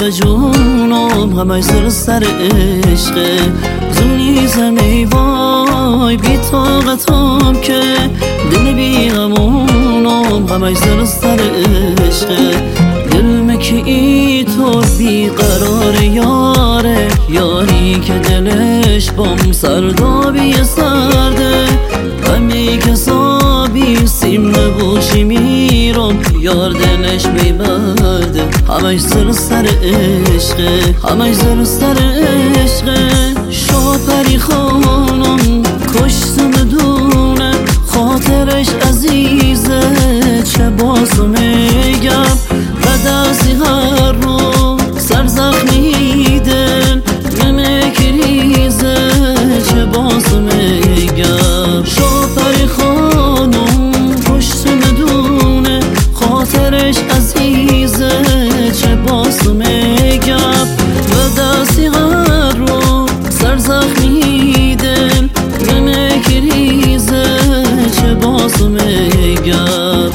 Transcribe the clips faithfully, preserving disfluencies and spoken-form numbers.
دل جونم همش زل سر عشقه زونیزم ای وای بی طاقتم که دل بی غمونم همش زل سر عشقه دل که ای طور بی قرار یاره یاری که دلش بام سردابی سرده همی که سابی سیم نبوشی میرم یار دلش میبرده همش زل سر عشقه همش زل سر عشقه شو پری خانم کشتم دونه خاطرش عزیزه چه بازم میگم و دستی هر رو سر زخمی دل نمیکریزه چه بازم میگم شو پری خانم کشتم دونه خاطرش عزیزه چه بازم میگم و دستی هر رو سر زخمی دل نمیکریزه چه بازم میگم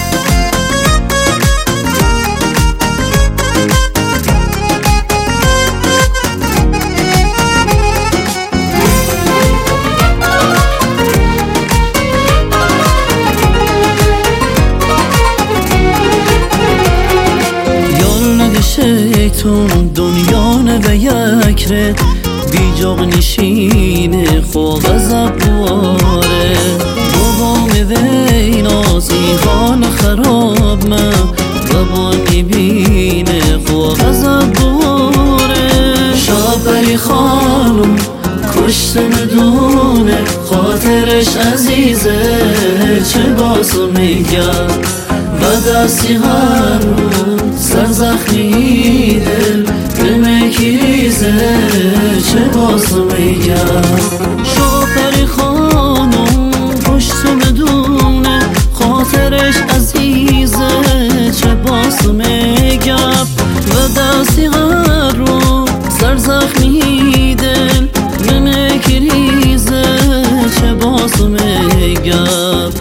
شیطون دنیا نوه یک رد بی جاق نشینه خو غضب بواره بابا وی نازی حال خراب من بابا میبینه خو غضب بواره شابری خانم کشتم دونه خاطرش عزیزه چه بازو میگم و دستی هر رو سر زخمی دل نمیکریزه چه بازو میگم شو پری خانم پشتم دونه خاطرش عزیزه چه بازو میگم و دستی هر رو سر زخمی دل نمیکریزه چه بازو میگم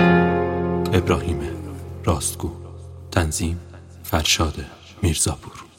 ابراهیم راستگو. تنظیم فرشاد میرزاپور.